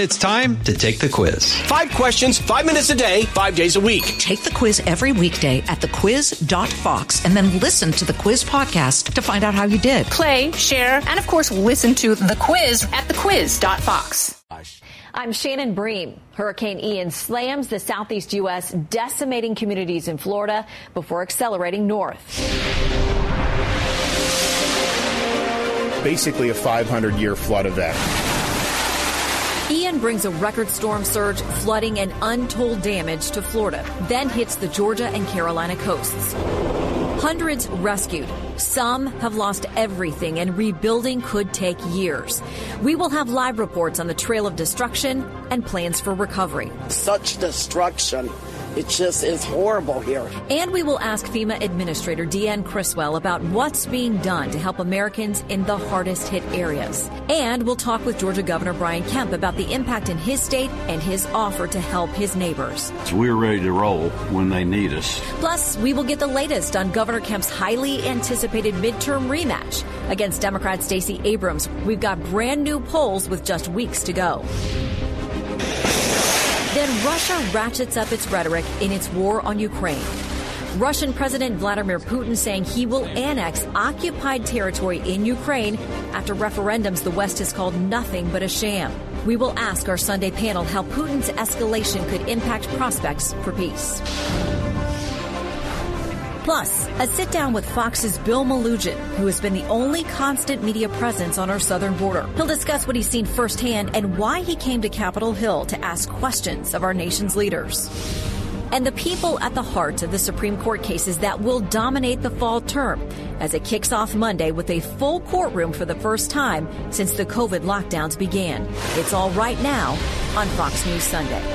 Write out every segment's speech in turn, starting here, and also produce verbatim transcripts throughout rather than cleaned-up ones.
It's time to take the quiz. Five questions, five minutes a day, five days a week. Take the quiz every weekday at the quiz dot fox and then listen to the quiz podcast to find out how you did. Play, share, and of course, listen to the quiz at the quiz dot fox. I'm Shannon Bream. Hurricane Ian slams the southeast U S, decimating communities in Florida before accelerating north. Basically a five hundred year flood event. Ian brings a record storm surge, flooding, and untold damage to Florida, then hits the Georgia and Carolina coasts. Hundreds rescued. Some have lost everything, and rebuilding could take years. We will have live reports on the trail of destruction and plans for recovery. Such destruction. It just is horrible here. And we will ask FEMA Administrator Deanne Criswell about what's being done to help Americans in the hardest hit areas. And we'll talk with Georgia Governor Brian Kemp about the impact in his state and his offer to help his neighbors. So we're ready to roll when they need us. Plus, we will get the latest on Governor Kemp's highly anticipated midterm rematch against Democrat Stacey Abrams. We've got brand new polls with just weeks to go. Then Russia ratchets up its rhetoric in its war on Ukraine. Russian President Vladimir Putin saying he will annex occupied territory in Ukraine after referendums the West has called nothing but a sham. We will ask our Sunday panel how Putin's escalation could impact prospects for peace. Plus, a sit-down with Fox's Bill Melugin, who has been the only constant media presence on our southern border. He'll discuss what he's seen firsthand and why he came to Capitol Hill to ask questions of our nation's leaders. And the people at the heart of the Supreme Court cases that will dominate the fall term as it kicks off Monday with a full courtroom for the first time since the COVID lockdowns began. It's all right now on Fox News Sunday.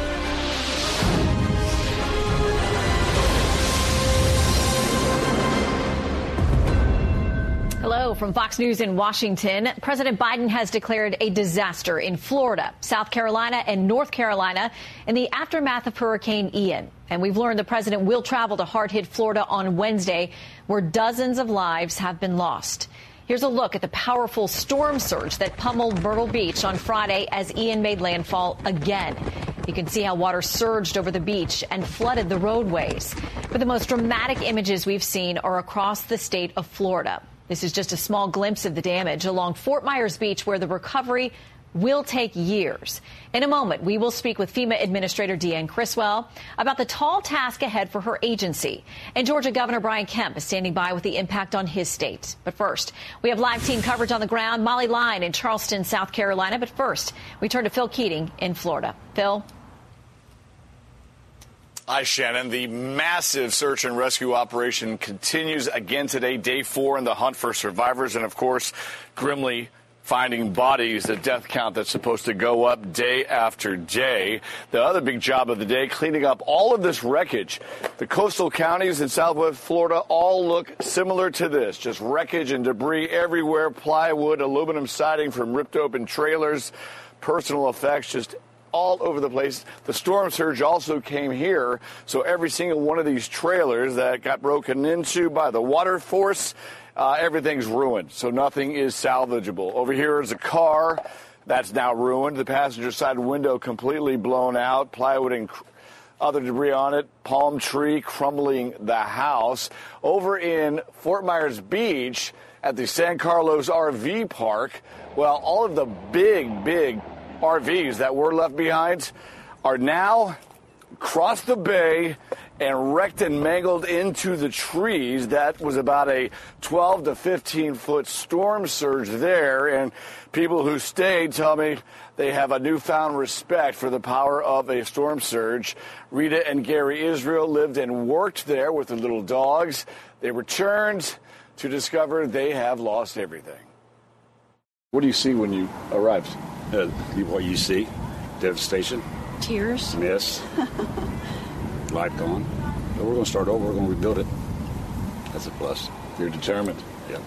Hello from Fox News in Washington. President Biden has declared a disaster in Florida, South Carolina, and North Carolina in the aftermath of Hurricane Ian. And we've learned the president will travel to hard-hit Florida on Wednesday, where dozens of lives have been lost. Here's a look at the powerful storm surge that pummeled Myrtle Beach on Friday as Ian made landfall again. You can see how water surged over the beach and flooded the roadways. But the most dramatic images we've seen are across the state of Florida. This is just a small glimpse of the damage along Fort Myers Beach, where the recovery will take years. In a moment, we will speak with FEMA Administrator Deanne Criswell about the tall task ahead for her agency. And Georgia Governor Brian Kemp is standing by with the impact on his state. But first, we have live team coverage on the ground. Molly Line in Charleston, South Carolina. But first, we turn to Phil Keating in Florida. Phil? Hi, Shannon. The massive search and rescue operation continues again today, day four in the hunt for survivors. And, of course, grimly finding bodies, a death count that's supposed to go up day after day. The other big job of the day, cleaning up all of this wreckage. The coastal counties in southwest Florida all look similar to this, just wreckage and debris everywhere, plywood, aluminum siding from ripped open trailers, personal effects, just all over the place. The storm surge also came here, so every single one of these trailers that got broken into by the water force, uh, everything's ruined, so nothing is salvageable. Over here is a car that's now ruined. The passenger side window completely blown out, plywood and cr- other debris on it, palm tree crumbling the house. Over in Fort Myers Beach at the San Carlos R V Park, well, all of the big, big R Vs that were left behind are now across the bay and wrecked and mangled into the trees. That was about a twelve to fifteen foot storm surge there, and people who stayed tell me they have a newfound respect for the power of a storm surge. Rita and Gary Israel lived and worked there with the little dogs. They returned to discover they have lost everything. What do you see when you arrived? Uh, what you see, devastation, tears, mess, light gone. But we're going to start over. We're going to rebuild it. That's a plus. You're determined. Yeah.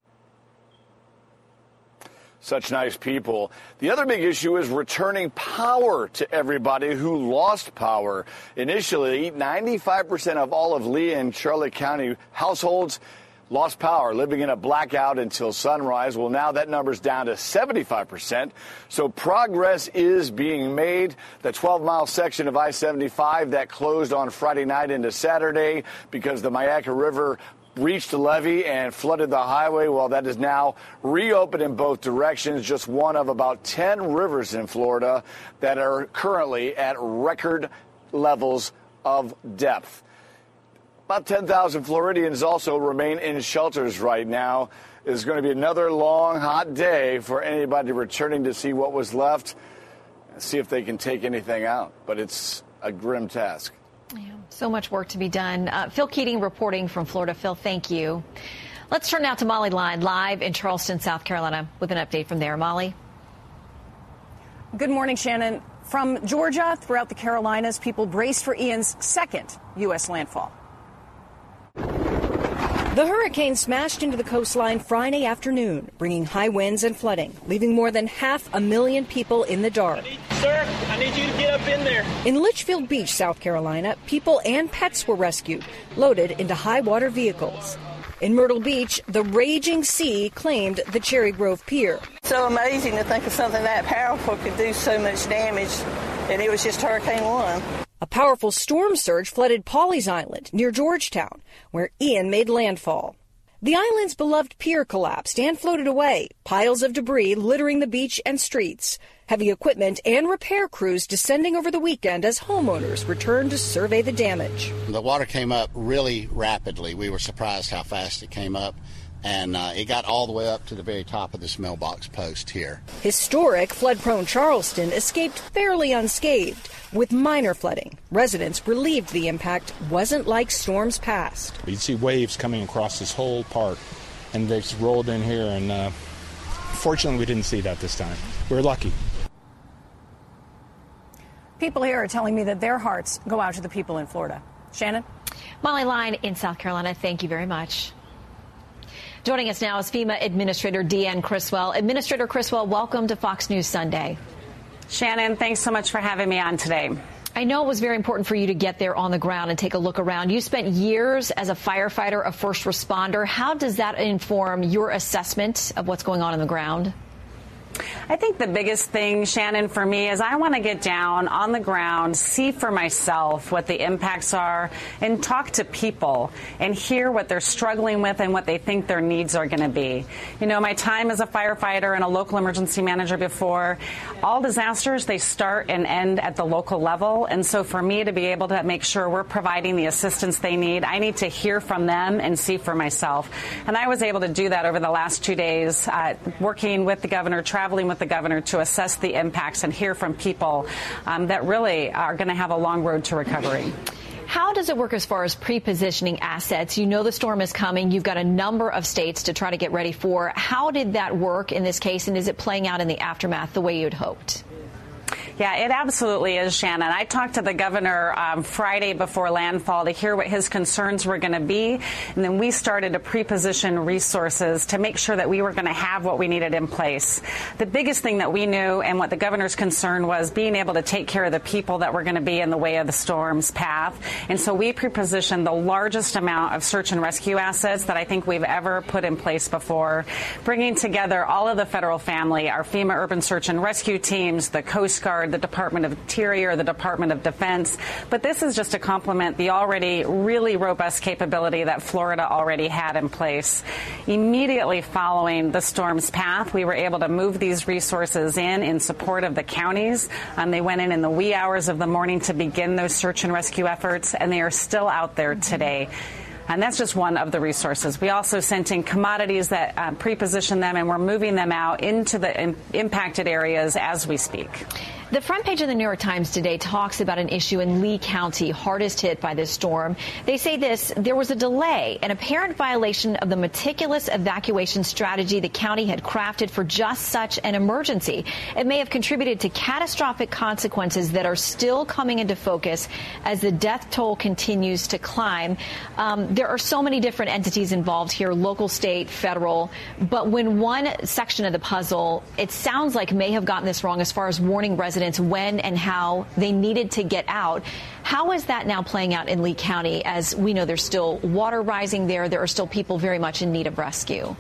Such nice people. The other big issue is returning power to everybody who lost power. Initially, ninety-five percent of all of Lee and Charlotte County households lost power, living in a blackout until sunrise. Well, now that number's down to seventy-five percent. So progress is being made. The twelve-mile section of I seventy-five that closed on Friday night into Saturday because the Myakka River reached the levee and flooded the highway. Well, that is now reopened in both directions. Just one of about ten rivers in Florida that are currently at record levels of depth. About ten thousand Floridians also remain in shelters right now. It's going to be another long, hot day for anybody returning to see what was left and see if they can take anything out. But it's a grim task. Yeah, so much work to be done. Uh, Phil Keating reporting from Florida. Phil, thank you. Let's turn now to Molly Line, live in Charleston, South Carolina, with an update from there. Molly. Good morning, Shannon. From Georgia throughout the Carolinas, people brace for Ian's second U S landfall. The hurricane smashed into the coastline Friday afternoon, bringing high winds and flooding, leaving more than half a million people in the dark. I need, sir, I need you to get up in there. In Litchfield Beach, South Carolina, people and pets were rescued, loaded into high water vehicles. In Myrtle Beach, the raging sea claimed the Cherry Grove Pier. So amazing to think of something that powerful could do so much damage, and it was just Hurricane One. A powerful storm surge flooded Pawleys Island near Georgetown, where Ian made landfall. The island's beloved pier collapsed and floated away, piles of debris littering the beach and streets. Heavy equipment and repair crews descending over the weekend as homeowners returned to survey the damage. The water came up really rapidly. We were surprised how fast it came up, and uh, it got all the way up to the very top of this mailbox post here. Historic, flood-prone Charleston escaped fairly unscathed, with minor flooding. Residents relieved the impact wasn't like storms past. You'd see waves coming across this whole park, and they just rolled in here, and uh, fortunately we didn't see that this time. We were lucky. People here are telling me that their hearts go out to the people in Florida. Shannon? Molly Line in South Carolina, thank you very much. Joining us now is FEMA Administrator Deanne Criswell. Administrator Criswell, welcome to Fox News Sunday. Shannon, thanks so much for having me on today. I know it was very important for you to get there on the ground and take a look around. You spent years as a firefighter, a first responder. How does that inform your assessment of what's going on on the ground? I think the biggest thing, Shannon, for me is I want to get down on the ground, see for myself what the impacts are, and talk to people and hear what they're struggling with and what they think their needs are going to be. You know, my time as a firefighter and a local emergency manager before, all disasters, they start and end at the local level. And so for me to be able to make sure we're providing the assistance they need, I need to hear from them and see for myself. And I was able to do that over the last two days, uh, working with the governor, traveling with the governor to assess the impacts and hear from people um, that really are going to have a long road to recovery. How does it work as far as pre-positioning assets? You know the storm is coming. You've got a number of states to try to get ready for. How did that work in this case, and is it playing out in the aftermath the way you'd hoped? Yeah, it absolutely is, Shannon. I talked to the governor um, Friday before landfall to hear what his concerns were going to be, and then we started to pre-position resources to make sure that we were going to have what we needed in place. The biggest thing that we knew and what the governor's concern was being able to take care of the people that were going to be in the way of the storm's path, and so we pre-positioned the largest amount of search and rescue assets that I think we've ever put in place before, bringing together all of the federal family, our FEMA urban search and rescue teams, the Coast Guard, the Department of Interior, the Department of Defense. But this is just to complement the already really robust capability that Florida already had in place. Immediately following the storm's path, we were able to move these resources in in support of the counties. Um, they went in in the wee hours of the morning to begin those search and rescue efforts, and they are still out there today. And that's just one of the resources. We also sent in commodities that uh, pre-position them, and we're moving them out into the in- impacted areas as we speak. The front page of the New York Times today talks about an issue in Lee County, hardest hit by this storm. They say this: there was a delay, an apparent violation of the meticulous evacuation strategy the county had crafted for just such an emergency. It may have contributed to catastrophic consequences that are still coming into focus as the death toll continues to climb. Um, there are so many different entities involved here, local, state, federal. But when one section of the puzzle, it sounds like, may have gotten this wrong as far as warning residents residents when and how they needed to get out. How is that now playing out in Lee County? As we know, there's still water rising there. There are still people very much in need of rescue.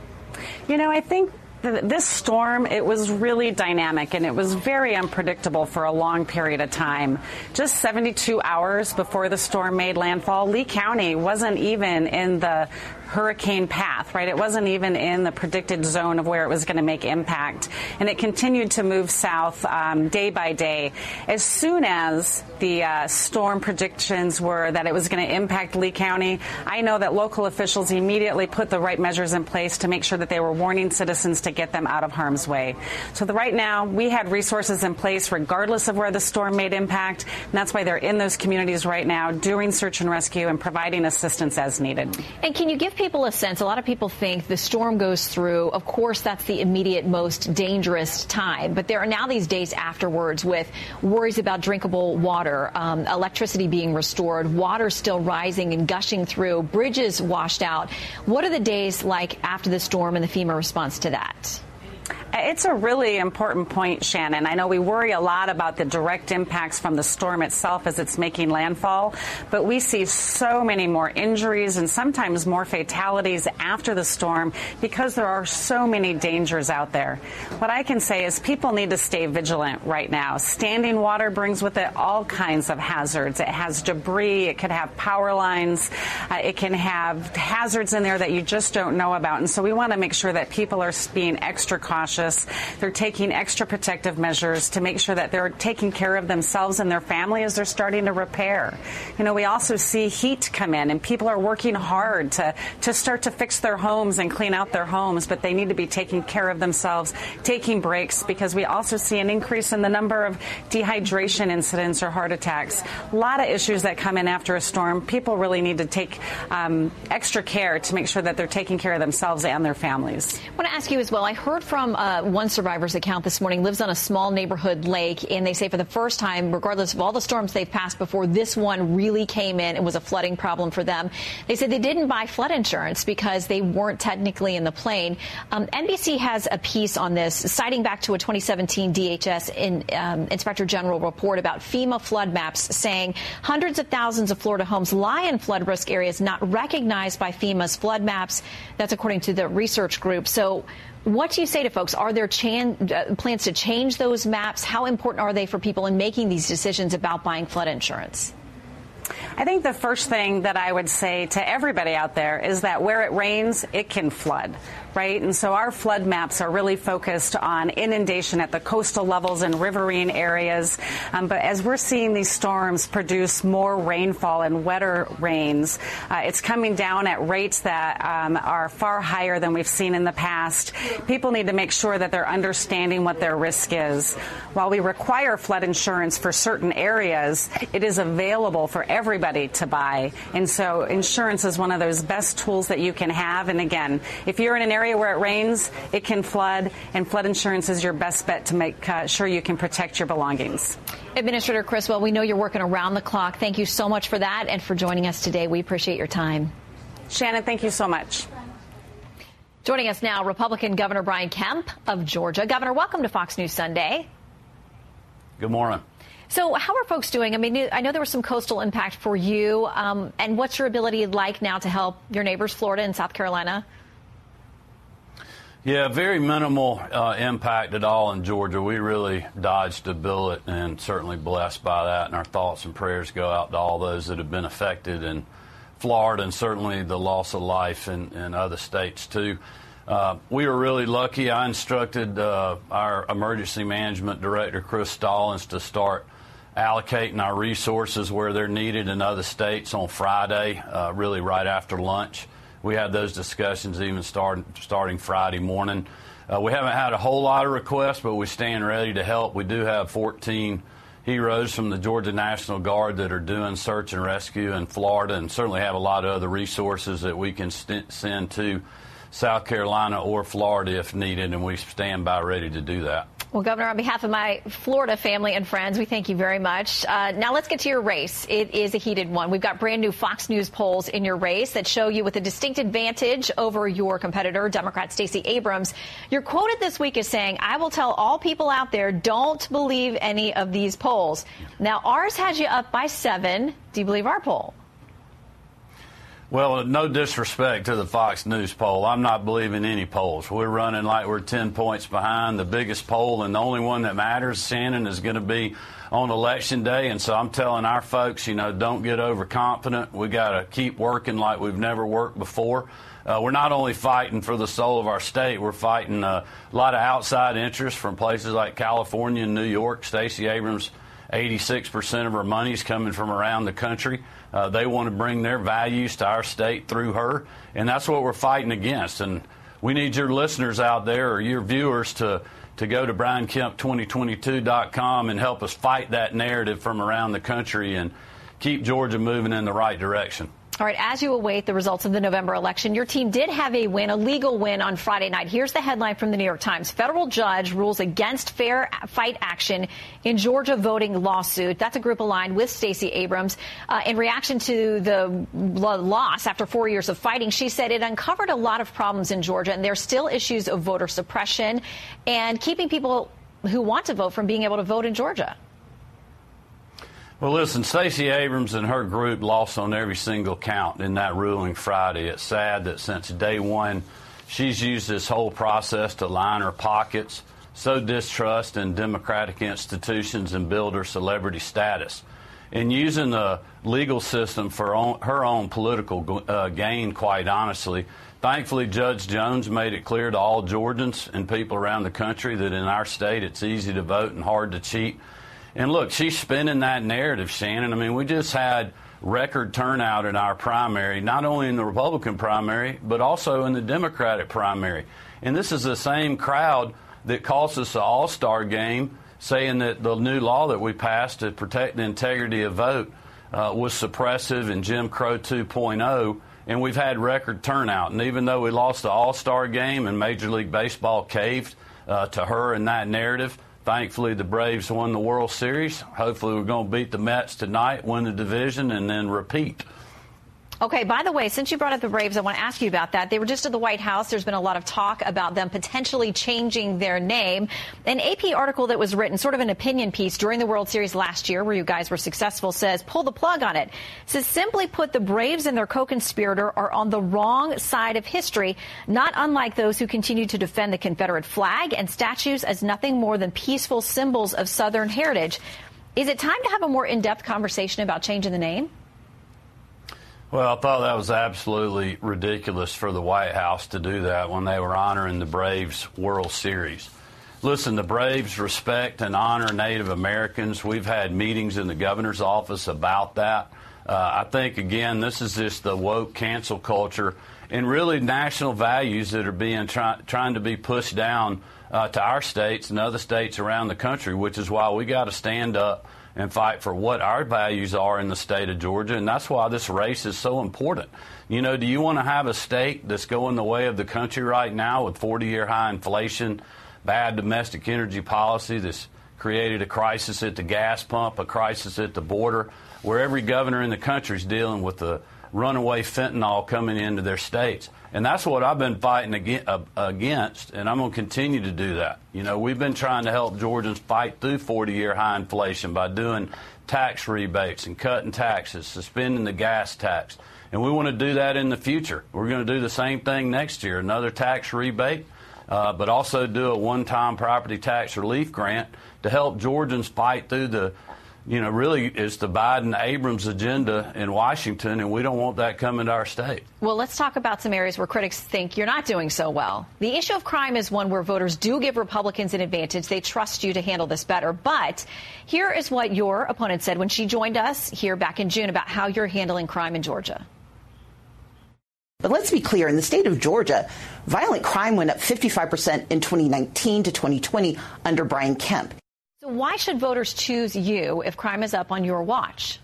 You know, I think this storm, it was really dynamic and it was very unpredictable for a long period of time. Just seventy-two hours before the storm made landfall, Lee County wasn't even in the hurricane path, right? It wasn't even in the predicted zone of where it was going to make impact. And it continued to move south um, day by day. As soon as the uh, storm predictions were that it was going to impact Lee County, I know that local officials immediately put the right measures in place to make sure that they were warning citizens to get them out of harm's way. So the, right now, we had resources in place regardless of where the storm made impact. And that's why they're in those communities right now doing search and rescue and providing assistance as needed. And can you give people a sense? A lot of people think the storm goes through. Of course, that's the immediate most dangerous time. But there are now these days afterwards with worries about drinkable water, um, electricity being restored, water still rising and gushing through, bridges washed out. What are the days like after the storm and the FEMA response to that? It's a really important point, Shannon. I know we worry a lot about the direct impacts from the storm itself as it's making landfall, but we see so many more injuries and sometimes more fatalities after the storm because there are so many dangers out there. What I can say is people need to stay vigilant right now. Standing water brings with it all kinds of hazards. It has debris. It could have power lines. Uh, it can have hazards in there that you just don't know about. And so we want to make sure that people are being extra cautious. They're taking extra protective measures to make sure that they're taking care of themselves and their family as they're starting to repair. You know, we also see heat come in, and people are working hard to, to start to fix their homes and clean out their homes, but they need to be taking care of themselves, taking breaks, because we also see an increase in the number of dehydration incidents or heart attacks. A lot of issues that come in after a storm. People really need to take um, extra care to make sure that they're taking care of themselves and their families. I want to ask you as well. I heard from uh, one survivor's account this morning, lives on a small neighborhood lake, and they say for the first time, regardless of all the storms they've passed before, this one really came in and was a flooding problem for them. They said they didn't buy flood insurance because they weren't technically in the plane. Um, N B C has a piece on this, citing back to a twenty seventeen D H S in, um, Inspector General report about FEMA flood maps, saying hundreds of thousands of Florida homes lie in flood risk areas not recognized by FEMA's flood maps. That's according to the research group. So what do you say to folks? Are there chan- uh, plans to change those maps? How important are they for people in making these decisions about buying flood insurance? I think the first thing that I would say to everybody out there is that where it rains, it can flood, right? And so our flood maps are really focused on inundation at the coastal levels and riverine areas. Um, but as we're seeing these storms produce more rainfall and wetter rains, uh, it's coming down at rates that um, are far higher than we've seen in the past. People need to make sure that they're understanding what their risk is. While we require flood insurance for certain areas, it is available for everybody to buy. And so insurance is one of those best tools that you can have. And again, if you're in an area where it rains, it can flood, and flood insurance is your best bet to make uh, sure you can protect your belongings. Administrator Criswell, we know you're working around the clock. Thank you so much for that and for joining us today. We appreciate your time. Shannon, thank you so much. Joining us now, Republican Governor Brian Kemp of Georgia. Governor, welcome to Fox News Sunday. Good morning. So how are folks doing? I mean, I know there was some coastal impact for you. Um, and what's your ability like now to help your neighbors, Florida and South Carolina? Yeah, very minimal uh, impact at all in Georgia. We really dodged a bullet and certainly blessed by that. And our thoughts and prayers go out to all those that have been affected in Florida and certainly the loss of life in, in other states, too. Uh, we were really lucky. I instructed uh, our emergency management director, Chris Stallings, to start allocating our resources where they're needed in other states on Friday, uh, really right after lunch. We had those discussions even start, starting Friday morning. Uh, we haven't had a whole lot of requests, but we stand ready to help. We do have fourteen heroes from the Georgia National Guard that are doing search and rescue in Florida, and certainly have a lot of other resources that we can st- send to South Carolina or Florida if needed, and we stand by ready to do that. Well, Governor, on behalf of my Florida family and friends, we thank you very much. Uh, now let's get to your race. It is a heated one. We've got brand new Fox News polls in your race that show you with a distinct advantage over your competitor, Democrat Stacey Abrams. You're quoted this week as saying, I will tell all people out there, don't believe any of these polls. Now, ours has you up by seven. Do you believe our poll? Well, no disrespect to the Fox News poll. I'm not believing any polls. We're running like we're ten points behind. The biggest poll and the only one that matters, Shannon, is going to be on Election Day. And so I'm telling our folks, you know, don't get overconfident. We got to keep working like we've never worked before. Uh, we're not only fighting for the soul of our state, we're fighting uh, a lot of outside interests from places like California and New York. Stacey Abrams, eighty-six percent of her money is coming from around the country. Uh, they want to bring their values to our state through her, and that's what we're fighting against. And we need your listeners out there or your viewers to, to go to Brian Kemp twenty twenty-two dot com and help us fight that narrative from around the country and keep Georgia moving in the right direction. All right, as you await the results of the November election, your team did have a win, a legal win on Friday night. Here's the headline from the New York Times. Federal judge rules against fair fight action in Georgia voting lawsuit. That's a group aligned with Stacey Abrams. Uh, in reaction to the loss after four years of fighting, she said it uncovered a lot of problems in Georgia, and there's still issues of voter suppression and keeping people who want to vote from being able to vote in Georgia. Well, listen, Stacey Abrams and her group lost on every single count in that ruling Friday. It's sad that since day one, she's used this whole process to line her pockets, sow distrust in democratic institutions, and build her celebrity status. And using the legal system for own, her own political uh, gain, quite honestly. Thankfully, Judge Jones made it clear to all Georgians and people around the country that in our state it's easy to vote and hard to cheat. And look, she's spinning that narrative, Shannon. I mean, we just had record turnout in our primary, not only in the Republican primary, but also in the Democratic primary. And this is the same crowd that cost us the All-Star game, saying that the new law that we passed to protect the integrity of vote uh, was suppressive and Jim Crow two point oh. And we've had record turnout. And even though we lost the All-Star game and Major League Baseball caved uh, to her in that narrative, thankfully, the Braves won the World Series. Hopefully, we're going to beat the Mets tonight, win the division, and then repeat. Okay, by the way, since you brought up the Braves, I want to ask you about that. They were just at the White House. There's been a lot of talk about them potentially changing their name. An A P article that was written, sort of an opinion piece during the World Series last year, where you guys were successful, says, pull the plug on it. It says, simply put, the Braves and their co-conspirator are on the wrong side of history, not unlike those who continue to defend the Confederate flag and statues as nothing more than peaceful symbols of Southern heritage. Is it time to have a more in-depth conversation about changing the name? Well, I thought that was absolutely ridiculous for the White House to do that when they were honoring the Braves World Series. Listen, the Braves respect and honor Native Americans. We've had meetings in the governor's office about that. Uh, I think, again, this is just the woke cancel culture and really national values that are being try, trying to be pushed down uh, to our states and other states around the country, which is why we got to stand up and fight for what our values are in the state of Georgia. And that's why this race is so important. You know, do you want to have a state that's going the way of the country right now with forty-year high inflation, bad domestic energy policy that's created a crisis at the gas pump, a crisis at the border, where every governor in the country is dealing with the runaway fentanyl coming into their states? And that's what I've been fighting against, and I'm going to continue to do that. You know, we've been trying to help Georgians fight through forty-year high inflation by doing tax rebates and cutting taxes, suspending the gas tax. And we want to do that in the future. We're going to do the same thing next year, another tax rebate, uh, but also do a one-time property tax relief grant to help Georgians fight through the You know, really, it's the Biden-Abrams agenda in Washington, and we don't want that coming to our state. Well, let's talk about some areas where critics think you're not doing so well. The issue of crime is one where voters do give Republicans an advantage. They trust you to handle this better. But here is what your opponent said when she joined us here back in June about how you're handling crime in Georgia. But let's be clear, in the state of Georgia, violent crime went up fifty-five percent in twenty nineteen to twenty twenty under Brian Kemp. So why should voters choose you if crime is up on your watch?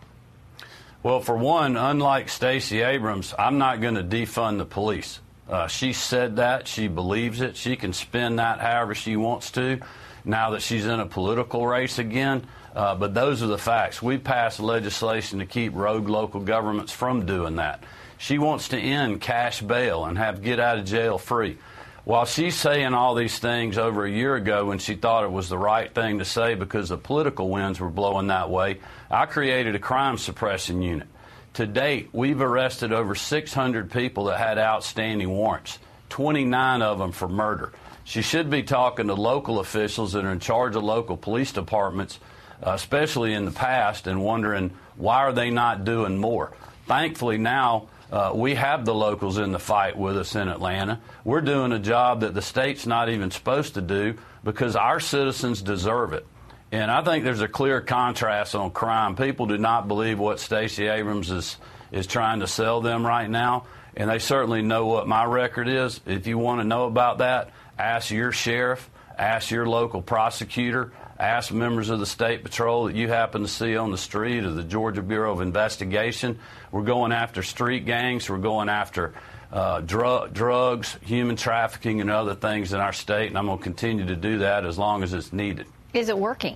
Well, for one, unlike Stacey Abrams, I'm not going to defund the police. Uh, she said that. She believes it. She can spin that however she wants to. now that she's in a political race again. Uh, but those are the facts. We passed legislation to keep rogue local governments from doing that. She wants to end cash bail and have get out of jail free. While she's saying all these things over a year ago when she thought it was the right thing to say because the political winds were blowing that way, I created a crime suppression unit. To date, we've arrested over six hundred people that had outstanding warrants, twenty-nine of them for murder. She should be talking to local officials that are in charge of local police departments, uh, especially in the past, and wondering why are they not doing more. Thankfully now, Uh, we have the locals in the fight with us in Atlanta. We're doing a job that the state's not even supposed to do because our citizens deserve it. And I think there's a clear contrast on crime. People do not believe what Stacey Abrams is, is trying to sell them right now, and they certainly know what my record is. If you want to know about that, ask your sheriff, ask your local prosecutor, ask members of the State Patrol that you happen to see on the street or the Georgia Bureau of Investigation. We're going after street gangs. We're going after uh, dr- drugs, human trafficking, and other things in our state, and I'm going to continue to do that as long as it's needed. Is it working?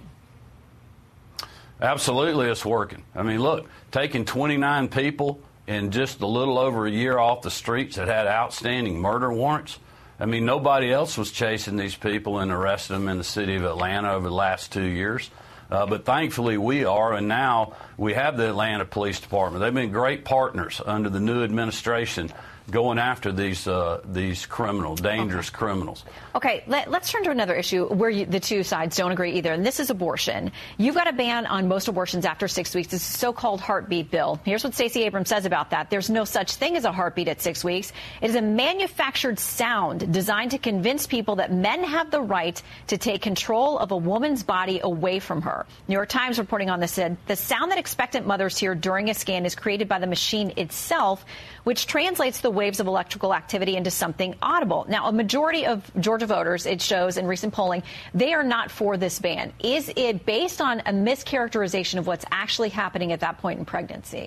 Absolutely, it's working. I mean, look, taking twenty-nine people in just a little over a year off the streets that had outstanding murder warrants. I mean, nobody else was chasing these people and arresting them in the city of Atlanta over the last two years. Uh, but thankfully we are, and now we have the Atlanta Police Department. They've been great partners under the new administration going after these uh, these criminals, dangerous okay. criminals. Okay, let, let's turn to another issue where you, the two sides don't agree either, and this is abortion. You've got a ban on most abortions after six weeks. This is so-called heartbeat bill. Here's what Stacey Abrams says about that. There's no such thing as a heartbeat at six weeks. It is a manufactured sound designed to convince people that men have the right to take control of a woman's body away from her. New York Times reporting on this said the sound that expectant mothers hear during a scan is created by the machine itself, which translates the waves of electrical activity into something audible. Now, a majority of Georgia voters, it shows in recent polling, they are not for this ban. Is it based on a mischaracterization of what's actually happening at that point in pregnancy?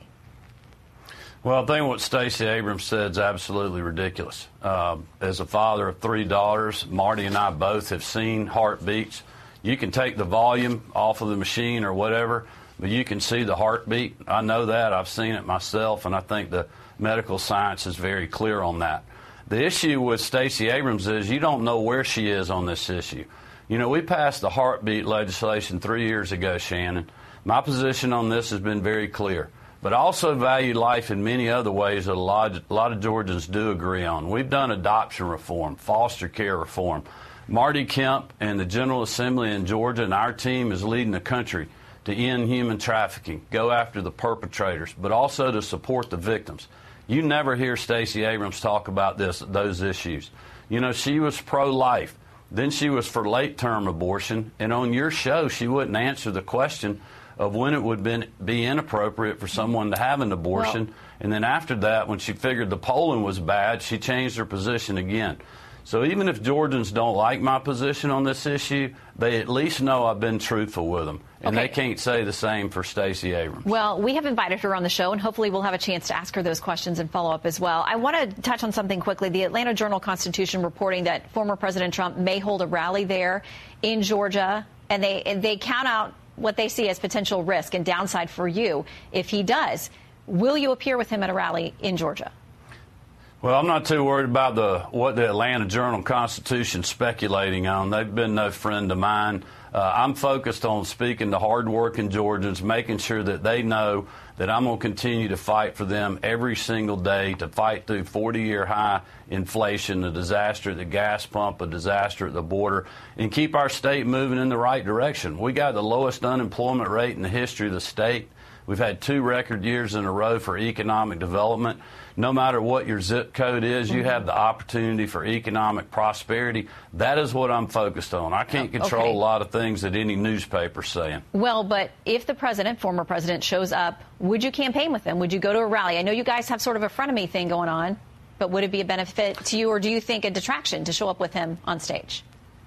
Well, I think what Stacey Abrams said is absolutely ridiculous. Uh, as a father of three daughters, Marty and I both have seen heartbeats. You can take the volume off of the machine or whatever, but you can see the heartbeat. I know that. I've seen it myself, and I think the medical science is very clear on that. The issue with Stacey Abrams is you don't know where she is on this issue. You know, we passed the heartbeat legislation three years ago, Shannon. My position on this has been very clear. But I also value life in many other ways that a lot, a lot of Georgians do agree on. We've done adoption reform, foster care reform. Marty Kemp and the General Assembly in Georgia and our team is leading the country to end human trafficking, go after the perpetrators, but also to support the victims. You never hear Stacey Abrams talk about this, those issues. You know, she was pro-life. Then she was for late-term abortion. And on your show, she wouldn't answer the question of when it would been, be inappropriate for someone to have an abortion. Well, and then after that, when she figured the polling was bad, she changed her position again. So even if Georgians don't like my position on this issue, they at least know I've been truthful with them. And okay. They can't say the same for Stacey Abrams. Well, we have invited her on the show, and hopefully we'll have a chance to ask her those questions and follow up as well. I want to touch on something quickly. The Atlanta Journal-Constitution reporting that former President Trump may hold a rally there in Georgia, and they, and they count out what they see as potential risk and downside for you if he does. Will you appear with him at a rally in Georgia? Well, I'm not too worried about the what the Atlanta Journal-Constitution's speculating on. They've been no friend of mine. Uh, I'm focused on speaking to hardworking Georgians, making sure that they know that I'm going to continue to fight for them every single day, to fight through forty-year high inflation, a disaster at the gas pump, a disaster at the border, and keep our state moving in the right direction. We got the lowest unemployment rate in the history of the state. We've had two record years in a row for economic development. No matter what your zip code is, you have the opportunity for economic prosperity. That is what I'm focused on. I can't control okay. a lot of things that any newspaper's saying. Well, but if the president, former president, shows up, would you campaign with him? Would you go to a rally? I know you guys have sort of a frenemy thing going on, but would it be a benefit to you, or do you think a detraction to show up with him on stage?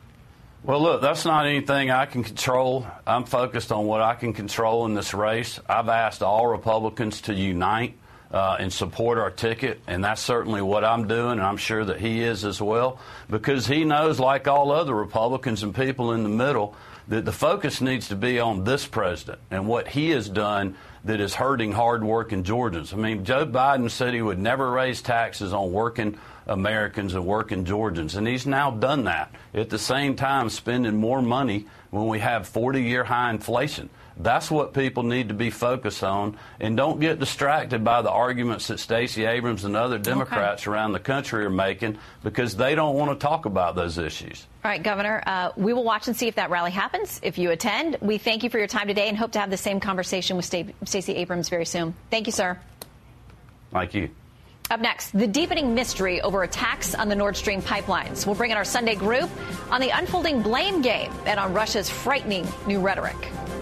Well, look, that's not anything I can control. I'm focused on what I can control in this race. I've asked all Republicans to unite uh, and support our ticket, and that's certainly what I'm doing, and I'm sure that he is as well, because he knows, like all other Republicans and people in the middle, that the focus needs to be on this president and what he has done that is hurting hard-working Georgians. I mean, Joe Biden said he would never raise taxes on working Americans and working Georgians, and he's now done that. At the same time, spending more money when we have forty-year high inflation. That's what people need to be focused on, and don't get distracted by the arguments that Stacey Abrams and other Democrats okay. around the country are making, because they don't want to talk about those issues. All right, Governor, uh, we will watch and see if that rally happens, if you attend. We thank you for your time today and hope to have the same conversation with Stacey Abrams very soon. Thank you, sir. Thank you. Up next, the deepening mystery over attacks on the Nord Stream pipelines. We'll bring in our Sunday group on the unfolding blame game and on Russia's frightening new rhetoric.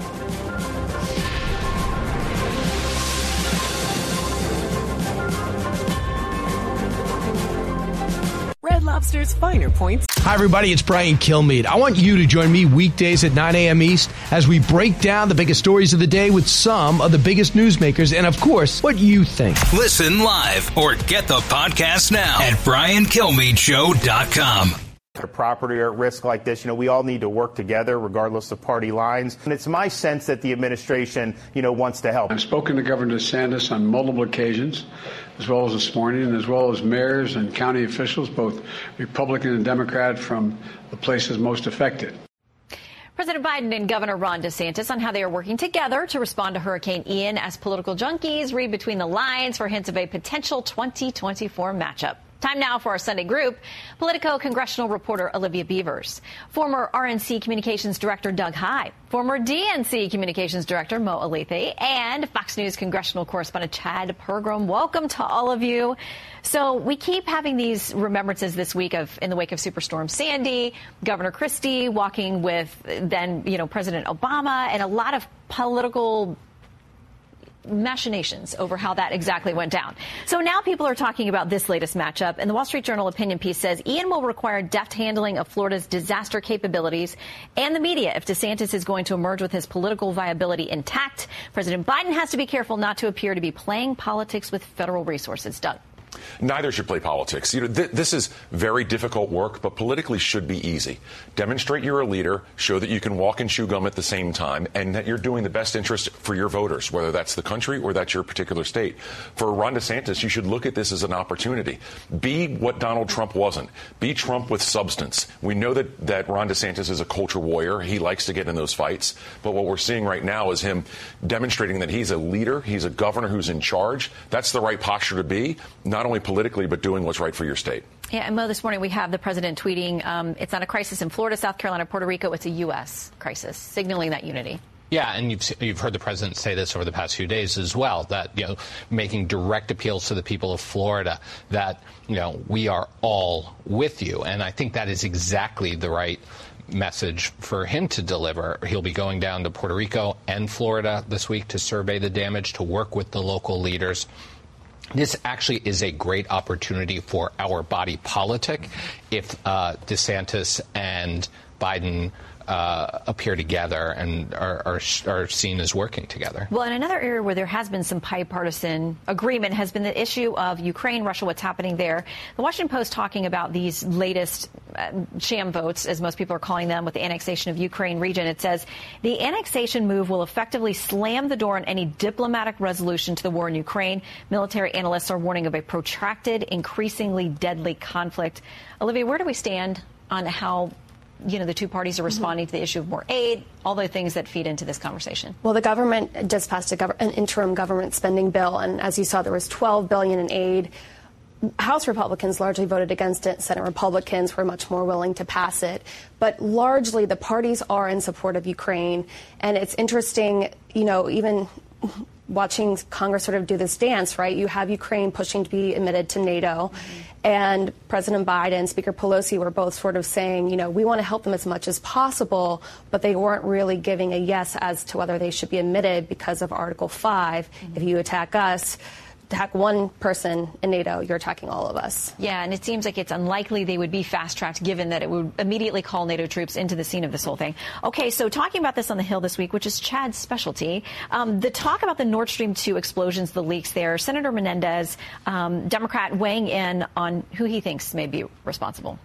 Red Lobster's finer points. Hi, everybody. It's Brian Kilmeade. I want you to join me weekdays at nine a.m. East as we break down the biggest stories of the day with some of the biggest newsmakers and, of course, what you think. Listen live or get the podcast now at brian kilmeade show dot com. Property are at risk like this, you know, we all need to work together regardless of party lines. And it's my sense that the administration, you know, wants to help. I've spoken to Governor DeSantis on multiple occasions, as well as this morning, and as well as mayors and county officials, both Republican and Democrat, from the places most affected. President Biden and Governor Ron DeSantis on how they are working together to respond to Hurricane Ian as political junkies read between the lines for hints of a potential twenty twenty-four matchup. Time now for our Sunday group. Politico congressional reporter Olivia Beavers, former R N C Communications Director Doug Heye, former D N C Communications Director Mo Alethe, and Fox News congressional correspondent Chad Pergram. Welcome to all of you. So we keep having these remembrances this week of in the wake of Superstorm Sandy, Governor Christie walking with then, you know, President Obama, and a lot of political machinations over how that exactly went down. So now people are talking about this latest matchup, and the Wall Street Journal opinion piece says Ian will require deft handling of Florida's disaster capabilities and the media if DeSantis is going to emerge with his political viability intact. President Biden has to be careful not to appear to be playing politics with federal resources. Doug. Neither should play politics. You know, th- this is very difficult work, but politically should be easy. Demonstrate you're a leader, show that you can walk and chew gum at the same time, and that you're doing the best interest for your voters, whether that's the country or that's your particular state. For Ron DeSantis, you should look at this as an opportunity. Be what Donald Trump wasn't. Be Trump with substance. We know that, that Ron DeSantis is a culture warrior. He likes to get in those fights. But what we're seeing right now is him demonstrating that he's a leader. He's a governor who's in charge. That's the right posture to be, not only politically, but doing what's right for your state. Yeah, and Mo, this morning we have the president tweeting, um, it's not a crisis in Florida, South Carolina, Puerto Rico. It's a U S crisis, signaling that unity. Yeah, and you've you've heard the president say this over the past few days as well, that, you know, making direct appeals to the people of Florida that, you know, we are all with you. And I think that is exactly the right message for him to deliver. He'll be going down to Puerto Rico and Florida this week to survey the damage, to work with the local leaders. This actually is a great opportunity for our body politic if uh, DeSantis and Biden uh, appear together and are, are, are seen as working together. Well, in another area where there has been some bipartisan agreement has been the issue of Ukraine, Russia, what's happening there. The Washington Post talking about these latest uh, sham votes, as most people are calling them, with the annexation of Ukraine region. It says the annexation move will effectively slam the door on any diplomatic resolution to the war in Ukraine. Military analysts are warning of a protracted, increasingly deadly conflict. Olivia, where do we stand on how, you know, the two parties are responding mm-hmm. to the issue of more aid, all the things that feed into this conversation? Well, the government just passed a gov- an interim government spending bill, and as you saw, there was twelve billion dollars in aid. House Republicans largely voted against it. Senate Republicans were much more willing to pass it. But largely, the parties are in support of Ukraine. And it's interesting, you know, even watching Congress sort of do this dance, right? You have Ukraine pushing to be admitted to NATO. Mm-hmm. And President Biden, Speaker Pelosi were both sort of saying, you know, we want to help them as much as possible, but they weren't really giving a yes as to whether they should be admitted because of Article five. Mm-hmm. If you attack us, attack one person in NATO, you're attacking all of us. Yeah, and it seems like it's unlikely they would be fast-tracked given that it would immediately call NATO troops into the scene of this whole thing. Okay, so talking about this on the Hill this week, which is Chad's specialty, um, the talk about the Nord Stream two explosions, the leaks there, Senator Menendez, um, Democrat, weighing in on who he thinks may be responsible.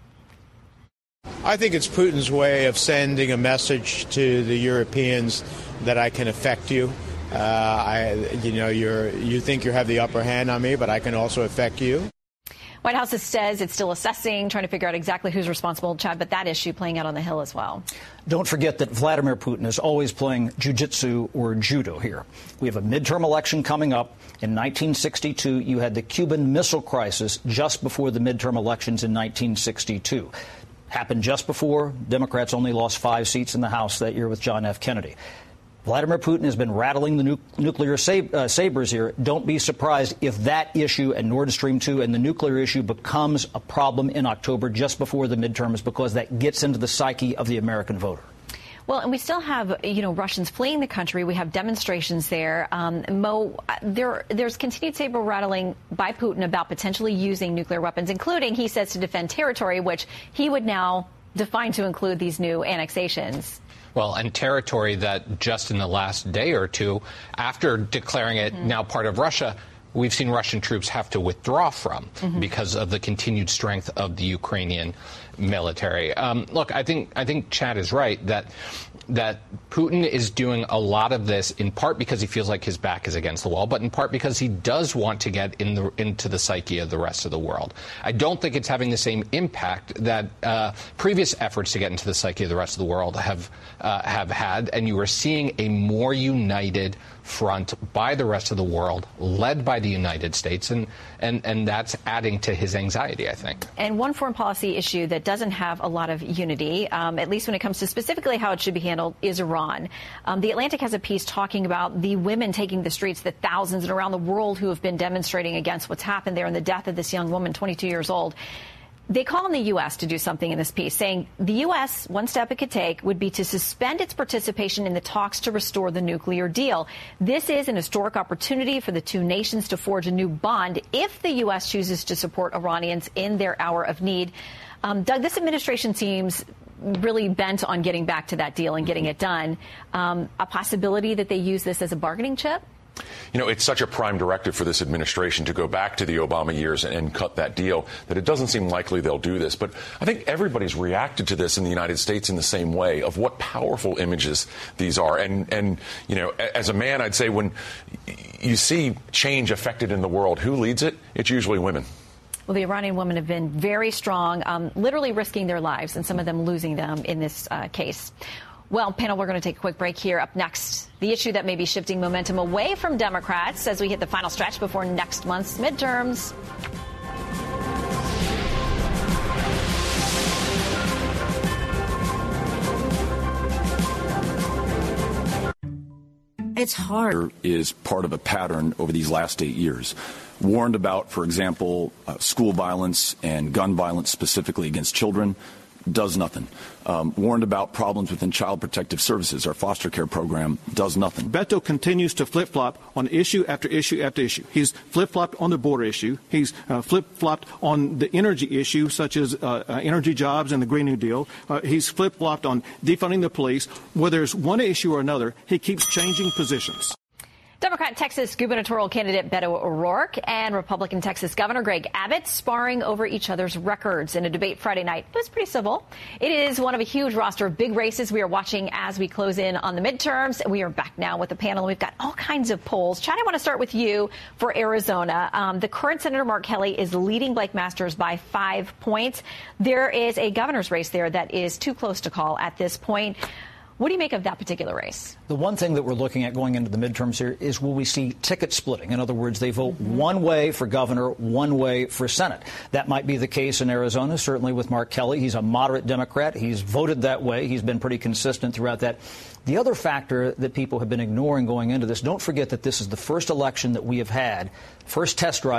I think it's Putin's way of sending a message to the Europeans that I can affect you. Uh, I, you know, you're, you think you have the upper hand on me, but I can also affect you. White House says it's still assessing, trying to figure out exactly who's responsible, Chad, but that issue playing out on the Hill as well. Don't forget that Vladimir Putin is always playing jiu-jitsu or judo here. We have a midterm election coming up. In nineteen sixty-two, you had the Cuban Missile Crisis just before the midterm elections in nineteen sixty-two. Happened just before. Democrats only lost five seats in the House that year with John F. Kennedy. Vladimir Putin has been rattling the nu- nuclear sab- uh, sabers here. Don't be surprised if that issue and Nord Stream two and the nuclear issue becomes a problem in October just before the midterms, because that gets into the psyche of the American voter. Well, and we still have, you know, Russians fleeing the country. We have demonstrations there. Um, Mo, there, there's continued saber rattling by Putin about potentially using nuclear weapons, including, he says, to defend territory, which he would now define to include these new annexations. Well, and territory that just in the last day or two, after declaring it mm-hmm. now part of Russia, we've seen Russian troops have to withdraw from mm-hmm. because of the continued strength of the Ukrainian military. Um, look, I think I think Chad is right that that Putin is doing a lot of this in part because he feels like his back is against the wall, but in part because he does want to get in the, into the psyche of the rest of the world. I don't think it's having the same impact that uh, previous efforts to get into the psyche of the rest of the world have uh, have had, and you are seeing a more united front by the rest of the world, led by the United States, and, and, and that's adding to his anxiety, I think. And one foreign policy issue that doesn't have a lot of unity, um, at least when it comes to specifically how it should be handled, is Iran. Um, the Atlantic has a piece talking about the women taking the streets, the thousands and around the world who have been demonstrating against what's happened there and the death of this young woman, twenty-two years old. They call on the U S to do something in this piece, saying the U S, one step it could take would be to suspend its participation in the talks to restore the nuclear deal. This is an historic opportunity for the two nations to forge a new bond if the U S chooses to support Iranians in their hour of need. Um, Doug, this administration seems really bent on getting back to that deal and getting it done. Um, a possibility that they use this as a bargaining chip? You know, it's such a prime directive for this administration to go back to the Obama years and, and cut that deal that it doesn't seem likely they'll do this. But I think everybody's reacted to this in the United States in the same way of what powerful images these are. And, and you know, as a man, I'd say when you see change affected in the world, who leads it? It's usually women. Well, the Iranian women have been very strong, um, literally risking their lives, and some of them losing them in this uh, case. Well, panel, we're going to take a quick break here. Up next, the issue that may be shifting momentum away from Democrats as we hit the final stretch before next month's midterms. It's hard. Is part of a pattern over these last eight years. Warned about, for example, uh, school violence and gun violence specifically against children. Does nothing. Um, warned about problems within Child Protective Services. Our foster care program does nothing. Beto continues to flip-flop on issue after issue after issue. He's flip-flopped on the border issue. He's uh, flip-flopped on the energy issue, such as uh, uh, energy jobs and the Green New Deal. Uh, he's flip-flopped on defunding the police. Whether it's one issue or another, he keeps changing positions. Democrat Texas gubernatorial candidate Beto O'Rourke and Republican Texas Governor Greg Abbott sparring over each other's records in a debate Friday night. It was pretty civil. It is one of a huge roster of big races we are watching as we close in on the midterms. We are back now with the panel. We've got all kinds of polls. Chad, I want to start with you for Arizona. Um, the current Senator Mark Kelly is leading Blake Masters by five points. There is a governor's race there that is too close to call at this point. What do you make of that particular race? The one thing that we're looking at going into the midterms here is will we see ticket splitting? In other words, they vote mm-hmm. one way for governor, one way for Senate. That might be the case in Arizona, certainly with Mark Kelly. He's a moderate Democrat. He's voted that way. He's been pretty consistent throughout that. The other factor that people have been ignoring going into this, don't forget that this is the first election that we have had, first test drive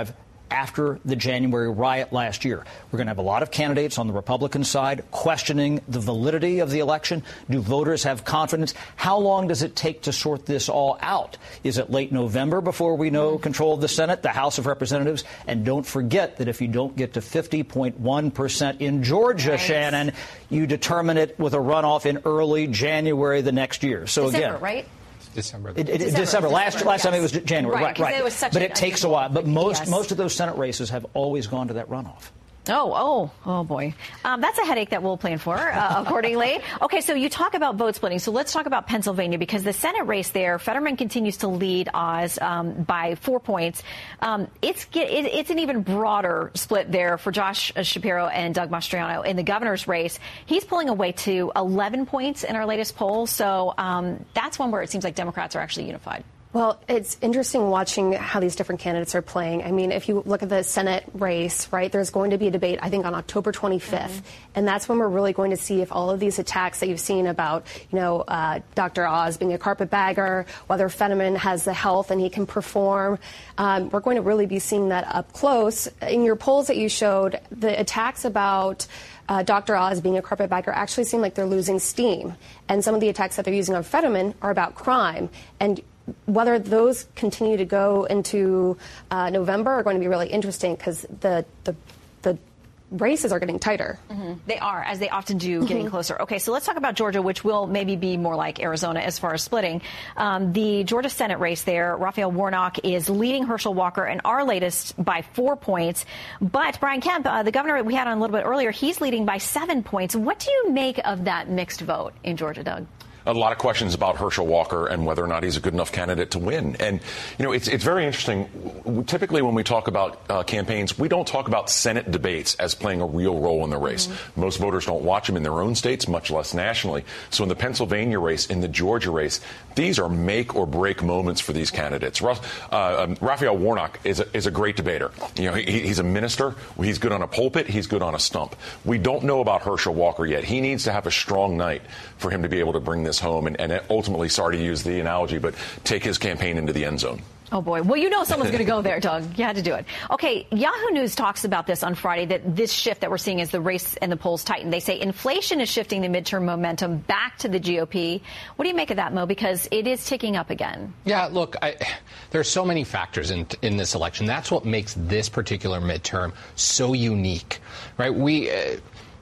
after the January riot last year. We're going to have a lot of candidates on the Republican side questioning the validity of the election. Do voters have confidence? How long does it take to sort this all out? Is it late November before we know control of the Senate, the House of Representatives? And don't forget that if you don't get to fifty point one percent in Georgia, right. Shannon, you determine it with a runoff in early January the next year. So December, again, right? December. It, it, December. December. Last December, last yes. time it was January. Right, right. right. It was such but a, it takes a while. But most yes. most of those Senate races have always gone to that runoff. Oh, oh, oh, boy. Um, that's a headache that we'll plan for uh, accordingly. Okay, so you talk about vote splitting. So let's talk about Pennsylvania, because the Senate race there, Fetterman continues to lead Oz um, by four points. Um, it's it, it's an even broader split there for Josh Shapiro and Doug Mastriano in the governor's race. He's pulling away to eleven points in our latest poll. So um, that's one where it seems like Democrats are actually unified. Well, it's interesting watching how these different candidates are playing. I mean, if you look at the Senate race, right, there's going to be a debate, I think, on October twenty-fifth. Mm-hmm. And that's when we're really going to see if all of these attacks that you've seen about, you know, uh, Doctor Oz being a carpetbagger, whether Fetterman has the health and he can perform, um, we're going to really be seeing that up close. In your polls that you showed, the attacks about Uh, Doctor Oz being a carpetbagger actually seem like they're losing steam. And some of the attacks that they're using on Fetterman are about crime. And whether those continue to go into uh, November are going to be really interesting, because the, the the races are getting tighter. Mm-hmm. They are, as they often do, getting mm-hmm. closer. Okay, so let's talk about Georgia, which will maybe be more like Arizona as far as splitting. Um, the Georgia Senate race there, Raphael Warnock is leading Herschel Walker in our latest by four points. But Brian Kemp, uh, the governor we had on a little bit earlier, he's leading by seven points. What do you make of that mixed vote in Georgia, Doug? A lot of questions about Herschel Walker and whether or not he's a good enough candidate to win. And, you know, it's it's very interesting. Typically, when we talk about uh, campaigns, we don't talk about Senate debates as playing a real role in the race. Mm-hmm. Most voters don't watch them in their own states, much less nationally. So in the Pennsylvania race, in the Georgia race, these are make or break moments for these candidates. Uh, um, Raphael Warnock is a, is a great debater. You know, he, he's a minister. He's good on a pulpit. He's good on a stump. We don't know about Herschel Walker yet. He needs to have a strong night for him to be able to bring this home and, and ultimately, sorry to use the analogy, but take his campaign into the end zone. Oh, boy. Well, you know someone's going to go there, Doug. You had to do it. Okay, Yahoo News talks about this on Friday, that this shift that we're seeing as the race and the polls tighten. They say inflation is shifting the midterm momentum back to the G O P. What do you make of that, Mo? Because it is ticking up again. Yeah, look, I, there are so many factors in, in this election. That's what makes this particular midterm so unique, right? We... Uh,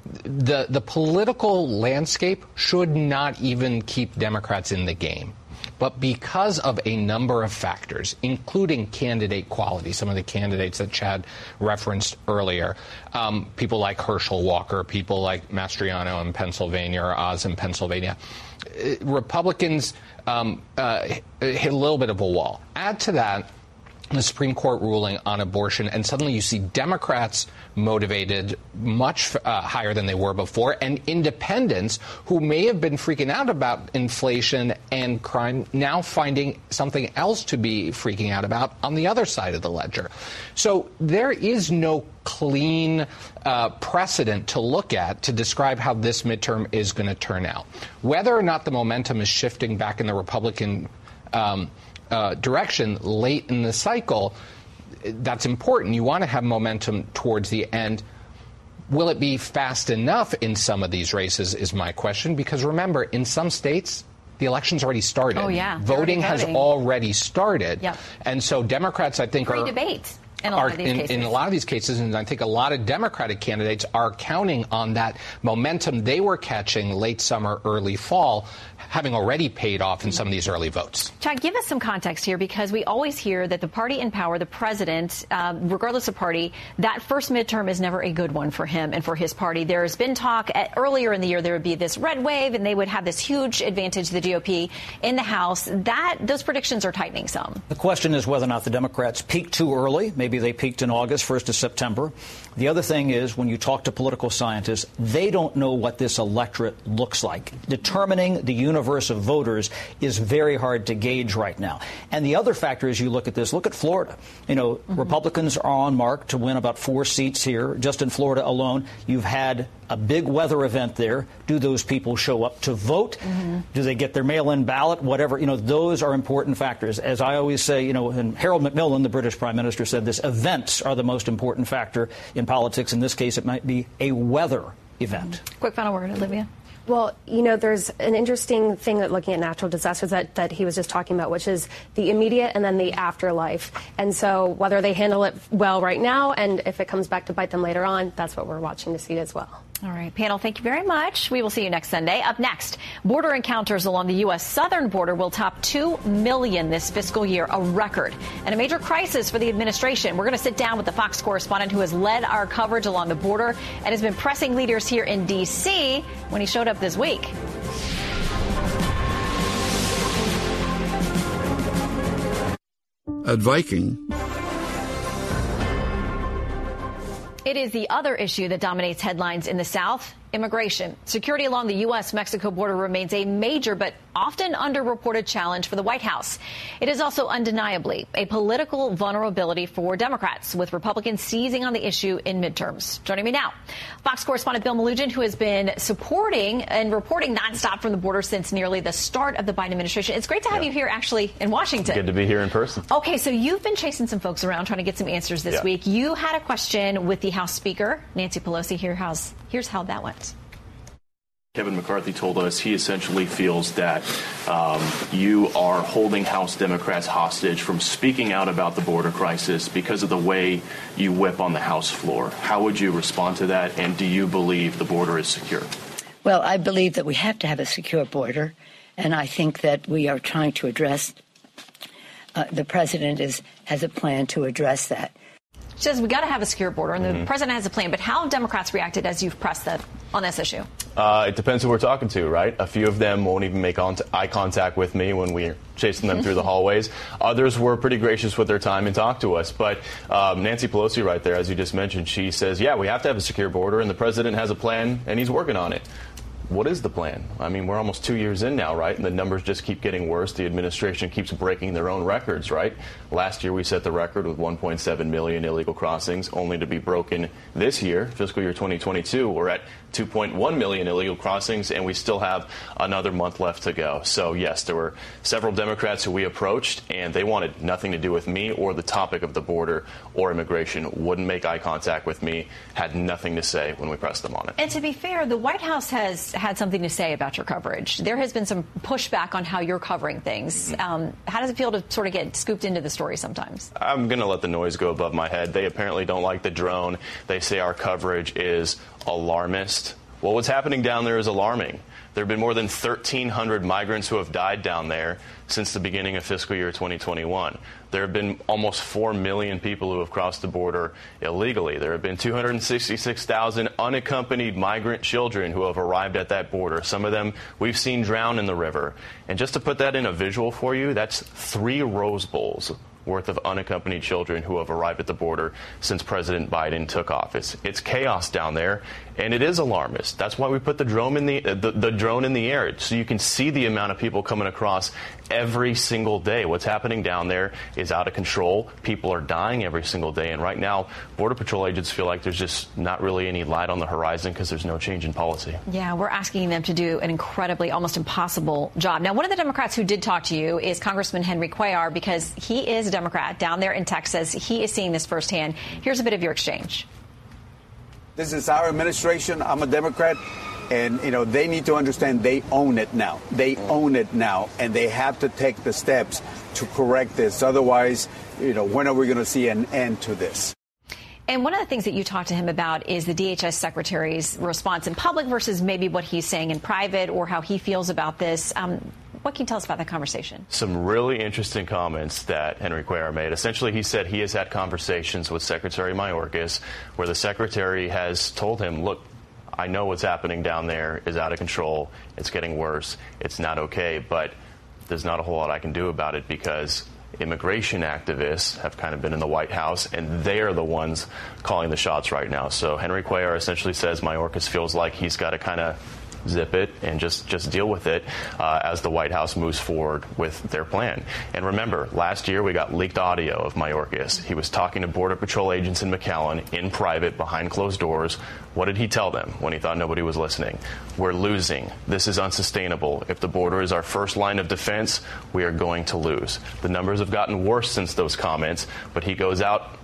The the political landscape should not even keep Democrats in the game. But because of a number of factors, including candidate quality, some of the candidates that Chad referenced earlier, um, people like Herschel Walker, people like Mastriano in Pennsylvania or Oz in Pennsylvania, Republicans um, uh, hit a little bit of a wall. Add to that the Supreme Court ruling on abortion, and suddenly you see Democrats motivated much uh, higher than they were before, and independents who may have been freaking out about inflation and crime now finding something else to be freaking out about on the other side of the ledger. So there is no clean uh, precedent to look at to describe how this midterm is going to turn out. Whether or not the momentum is shifting back in the Republican um, Uh, direction late in the cycle, that's important. You want to have momentum towards the end. Will it be fast enough in some of these races is my question, because remember, in some states, the election's already started. Oh, yeah. Voting already has voting. already started. Yep. And so Democrats, I think, are... Pre-debate. In a, are, lot of these in, cases. in a lot of these cases, and I think a lot of Democratic candidates are counting on that momentum they were catching late summer, early fall, having already paid off in some of these early votes. Chad, give us some context here, because we always hear that the party in power, the president, uh, regardless of party, that first midterm is never a good one for him and for his party. There's been talk at, earlier in the year there would be this red wave and they would have this huge advantage, the G O P, in the House. That those predictions are tightening some. The question is whether or not the Democrats peaked too early. Maybe they peaked in August, first of September. The other thing is, when you talk to political scientists, they don't know what this electorate looks like. Determining the universe of voters is very hard to gauge right now. And the other factor is, you look at this, look at Florida. You know, mm-hmm. Republicans are on mark to win about four seats here, just in Florida alone. You've had a big weather event there. Do those people show up to vote? Mm-hmm. Do they get their mail-in ballot? Whatever. You know, those are important factors. As I always say, you know, and Harold Macmillan, the British Prime Minister, said this, events are the most important factor in politics. In this case, it might be a weather event. Quick final word, Olivia. Well, you know, there's an interesting thing that looking at natural disasters that, that he was just talking about, which is the immediate and then the afterlife. And so whether they handle it well right now and if it comes back to bite them later on, that's what we're watching to see as well. All right, panel, thank you very much. We will see you next Sunday. Up next, border encounters along the U S southern border will top two million this fiscal year, a record, and a major crisis for the administration. We're going to sit down with the Fox correspondent who has led our coverage along the border and has been pressing leaders here in D C when he showed up this week. At Viking, it is the other issue that dominates headlines in the South, immigration. Security along the U S Mexico border remains a major but often underreported challenge for the White House. It is also undeniably a political vulnerability for Democrats, with Republicans seizing on the issue in midterms. Joining me now, Fox correspondent Bill Melugin, who has been supporting and reporting nonstop from the border since nearly the start of the Biden administration. It's great to have yeah. you here actually in Washington. Good to be here in person. Okay, so you've been chasing some folks around trying to get some answers this yeah. week. You had a question with the House Speaker, Nancy Pelosi. Here, how's, here's how that went. Kevin McCarthy told us he essentially feels that um, you are holding House Democrats hostage from speaking out about the border crisis because of the way you whip on the House floor. How would you respond to that, and do you believe the border is secure? Well, I believe that we have to have a secure border, and I think that we are trying to address, uh, the president is has a plan to address that. She says we got to have a secure border, and the Mm-hmm. president has a plan. But how have Democrats reacted as you've pressed that on this issue? Uh, it depends who we're talking to, right? A few of them won't even make on- eye contact with me when we're chasing them through the hallways. Others were pretty gracious with their time and talked to us. But um, Nancy Pelosi right there, as you just mentioned, she says, yeah, we have to have a secure border, and the president has a plan, and he's working on it. What is the plan? I mean, we're almost two years in now, right? And the numbers just keep getting worse. The administration keeps breaking their own records, right? Last year we set the record with one point seven million illegal crossings, only to be broken this year, fiscal year twenty twenty-two. We're at two point one million illegal crossings, and we still have another month left to go. So, yes, there were several Democrats who we approached, and they wanted nothing to do with me or the topic of the border or immigration, wouldn't make eye contact with me, had nothing to say when we pressed them on it. And to be fair, the White House has had something to say about your coverage. There has been some pushback on how you're covering things. Um, how does it feel to sort of get scooped into the story sometimes? I'm going to let the noise go above my head. They apparently don't like the drone. They say our coverage is alarmist. Well, what's happening down there is alarming. There have been more than thirteen hundred migrants who have died down there since the beginning of fiscal year twenty twenty-one. There have been almost four million people who have crossed the border illegally. There have been two hundred sixty-six thousand unaccompanied migrant children who have arrived at that border. Some of them we've seen drown in the river. And just to put that in a visual for you, that's three Rose Bowls worth of unaccompanied children who have arrived at the border since President Biden took office. It's chaos down there, and it is alarmist. That's why we put the drone in the, uh, the the drone in the air, so you can see the amount of people coming across every single day. What's happening down there is out of control. People are dying every single day, and right now, Border Patrol agents feel like there's just not really any light on the horizon because there's no change in policy. Yeah, we're asking them to do an incredibly, almost impossible job. Now, one of the Democrats who did talk to you is Congressman Henry Cuellar, because he is a Democrat down there in Texas. He is seeing this firsthand. Here's a bit of your exchange. This is our administration. I'm a Democrat. And, you know, they need to understand they own it now. They own it now. And they have to take the steps to correct this. Otherwise, you know, when are we going to see an end to this? And one of the things that you talked to him about is the D H S secretary's response in public versus maybe what he's saying in private or how he feels about this. Um, what can you tell us about that conversation? Some really interesting comments that Henry Cuellar made. Essentially, he said he has had conversations with Secretary Mayorkas where the secretary has told him, look, I know what's happening down there is out of control. It's getting worse. It's not okay. But there's not a whole lot I can do about it because immigration activists have kind of been in the White House, and they are the ones calling the shots right now. So Henry Cuellar essentially says Mayorkas feels like he's got to kind of zip it and just, just deal with it uh, as the White House moves forward with their plan. And remember, last year we got leaked audio of Mayorkas. He was talking to Border Patrol agents in McAllen in private behind closed doors. What did he tell them when he thought nobody was listening? We're losing. This is unsustainable. If the border is our first line of defense, we are going to lose. The numbers have gotten worse since those comments, but he goes out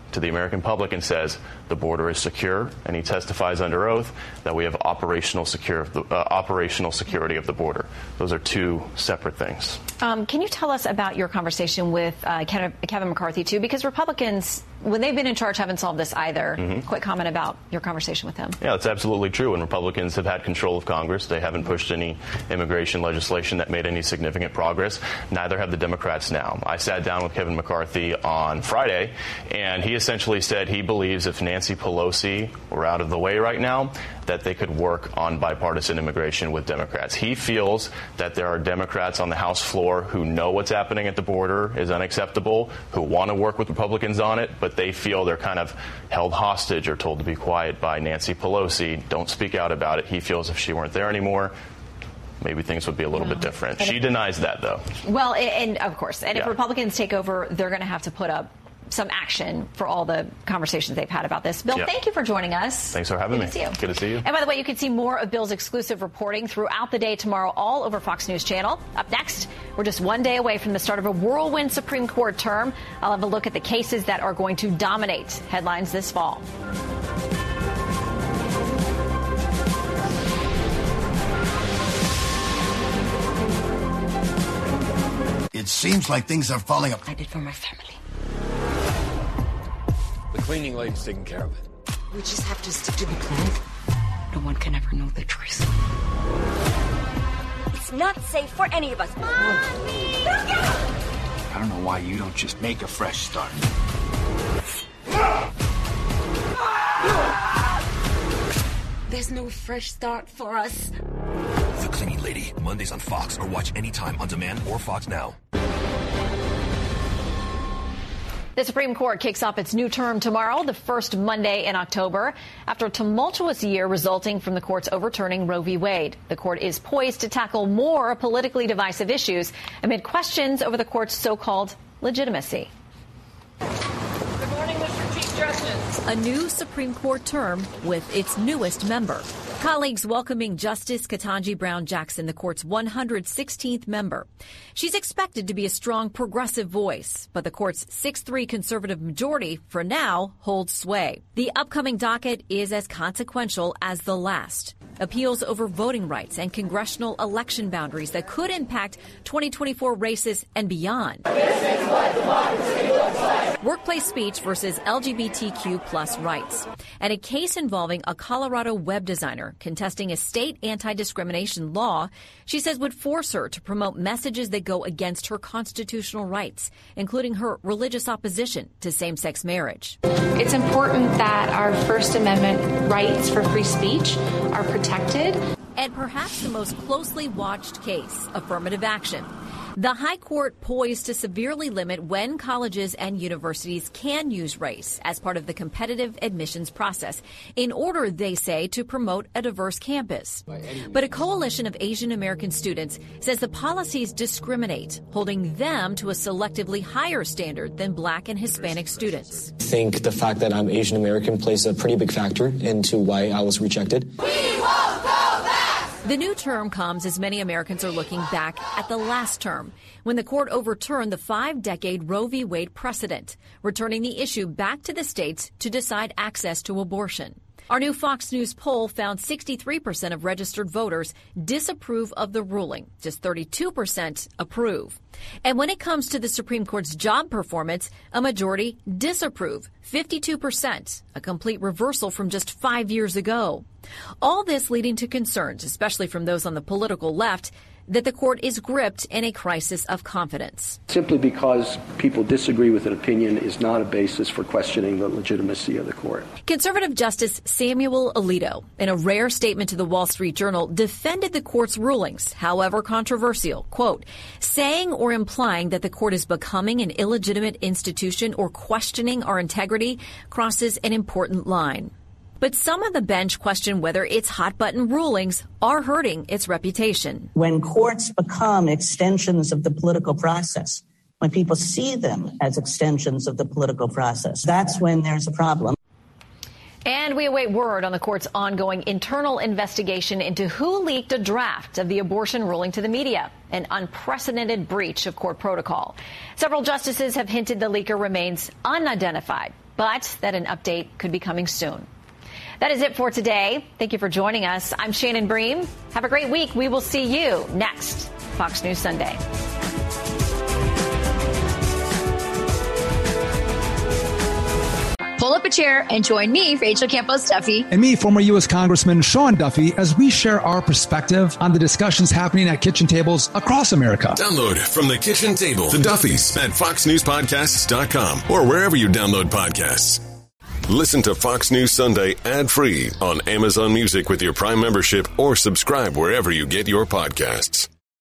to the American public and says the border is secure, and he testifies under oath that we have operational secure uh, operational security of the border. Those are two separate things. Um, can you tell us about your conversation with uh, Kevin McCarthy, too? Because Republicans, when they've been in charge, haven't solved this either. Mm-hmm. Quick comment about your conversation with him. Yeah, that's absolutely true. When Republicans have had control of Congress, they haven't pushed any immigration legislation that made any significant progress. Neither have the Democrats now. I sat down with Kevin McCarthy on Friday, and he essentially said he believes if Nancy Pelosi were out of the way right now, that they could work on bipartisan immigration with Democrats. He feels that there are Democrats on the House floor who know what's happening at the border is unacceptable, who want to work with Republicans on it, but they feel they're kind of held hostage or told to be quiet by Nancy Pelosi. Don't speak out about it. He feels if she weren't there anymore, maybe things would be a little yeah. bit different. She denies that, though. Well, and of course, and yeah. if Republicans take over, they're going to have to put up some action for all the conversations they've had about this. Bill, yep. thank you for joining us. Thanks for having Good me. To see you. Good to see you. And by the way, you can see more of Bill's exclusive reporting throughout the day tomorrow all over Fox News Channel. Up next, we're just one day away from the start of a whirlwind Supreme Court term. I'll have a look at the cases that are going to dominate headlines this fall. It seems like things are falling apart. I did for my family. The cleaning lady's taking care of it. We just have to stick to the plan. No one can ever know the truth. It's not safe for any of us. Mommy! I don't know why you don't just make a fresh start. There's no fresh start for us. The Cleaning Lady, Mondays on Fox, or watch anytime on demand or Fox Now. The Supreme Court kicks off its new term tomorrow, the first Monday in October, after a tumultuous year resulting from the court's overturning Roe v. Wade. The court is poised to tackle more politically divisive issues amid questions over the court's so-called legitimacy. Good morning, Mister Chief Justice. A new Supreme Court term with its newest member. Colleagues welcoming Justice Ketanji Brown Jackson, the court's one hundred sixteenth member. She's expected to be a strong progressive voice, but the court's six three conservative majority, for now, holds sway. The upcoming docket is as consequential as the last. Appeals over voting rights and congressional election boundaries that could impact twenty twenty-four races and beyond. This is what democracy looks like. Workplace speech versus L G B T Q plus rights. And a case involving a Colorado web designer contesting a state anti-discrimination law she says would force her to promote messages that go against her constitutional rights, including her religious opposition to same-sex marriage. It's important that our First Amendment rights for free speech are protected. And perhaps the most closely watched case, affirmative action. The High Court poised to severely limit when colleges and universities can use race as part of the competitive admissions process in order, they say, to promote a diverse campus. But a coalition of Asian American students says the policies discriminate, holding them to a selectively higher standard than black and Hispanic students. I think the fact that I'm Asian American plays a pretty big factor into why I was rejected. We won't go back! The new term comes as many Americans are looking back at the last term, when the court overturned the five-decade Roe v. Wade precedent, returning the issue back to the states to decide access to abortion. Our new Fox News poll found sixty-three percent of registered voters disapprove of the ruling, just thirty-two percent approve. And when it comes to the Supreme Court's job performance, a majority disapprove, fifty-two percent, a complete reversal from just five years ago. All this leading to concerns, especially from those on the political left, that the court is gripped in a crisis of confidence. Simply because people disagree with an opinion is not a basis for questioning the legitimacy of the court. Conservative Justice Samuel Alito, in a rare statement to the Wall Street Journal, defended the court's rulings, however controversial, quote, saying or implying that the court is becoming an illegitimate institution or questioning our integrity crosses an important line. But some on the bench question whether its hot-button rulings are hurting its reputation. When courts become extensions of the political process, when people see them as extensions of the political process, that's when there's a problem. And we await word on the court's ongoing internal investigation into who leaked a draft of the abortion ruling to the media, an unprecedented breach of court protocol. Several justices have hinted the leaker remains unidentified. but that an update could be coming soon. That is it for today. Thank you for joining us. I'm Shannon Bream. Have a great week. We will see you next Fox News Sunday. Pull up a chair and join me, Rachel Campos Duffy, and me, former U S Congressman Sean Duffy, as we share our perspective on the discussions happening at kitchen tables across America. Download From the Kitchen Table, The Duffys, at fox news podcasts dot com or wherever you download podcasts. Listen to Fox News Sunday ad-free on Amazon Music with your Prime membership or subscribe wherever you get your podcasts.